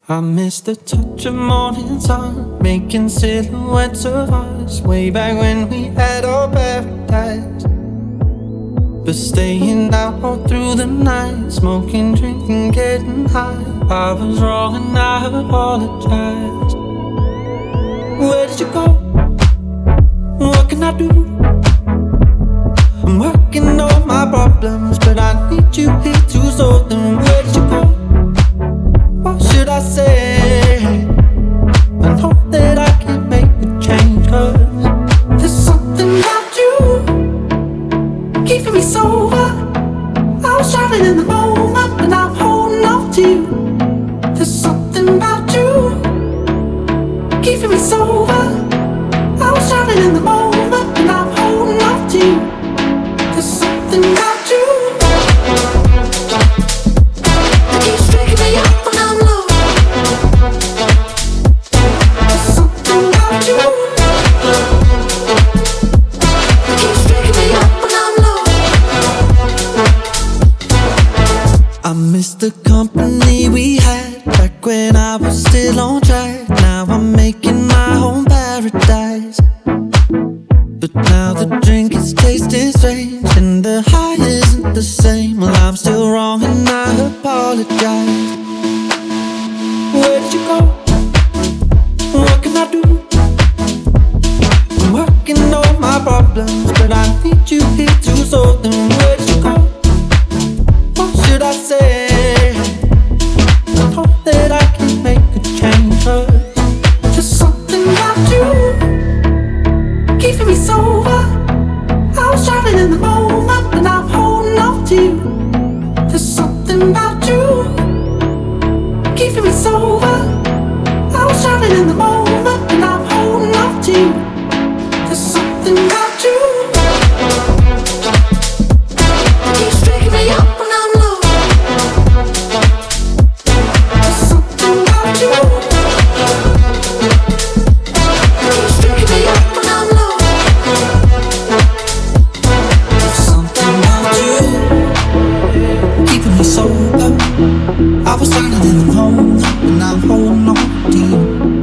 I miss the touch of morning sun, making silhouettes of us, way back when we had our paradise. But staying out all through the night, smoking, drinking, getting high. I was wrong and I apologize. Where did you go? What can I do? I'm working on my problems, but I need you here to solve them. Where did you go? What should I say? I know that I can make a change, 'cause there's something about you keeping me sober. I was drowning in the moment, and I'm holding on to you. There's something about you keeping me sober. I was drowning in the moment, and I'm holding on to you. There's something about you that keeps waking me up when I'm low. There's something about you that keeps waking me up when I'm low. I miss the company we had back when I was still on track. Now I'm making my own paradise. But now the drink is tasting strange, and the high isn't the same. Well, I'm still wrong and I apologize. Where did you go? What can I do? I'm working on my problems, but I need you here to solve them. Where did you go? What should I say? I know that I can make a change, 'cause there's something about you keeping me sober. I was drowning in the moment, and I'm holding on to you. There's something about you keeping me sober. I was drowning in the moment, and I'm holding on to you. There's something about you that keeps waking me up when I'm low. There's something about you that keeps waking me up when I'm low. There's something about you keeping me sober. I was drowning in the moment, and I'm holding on to you.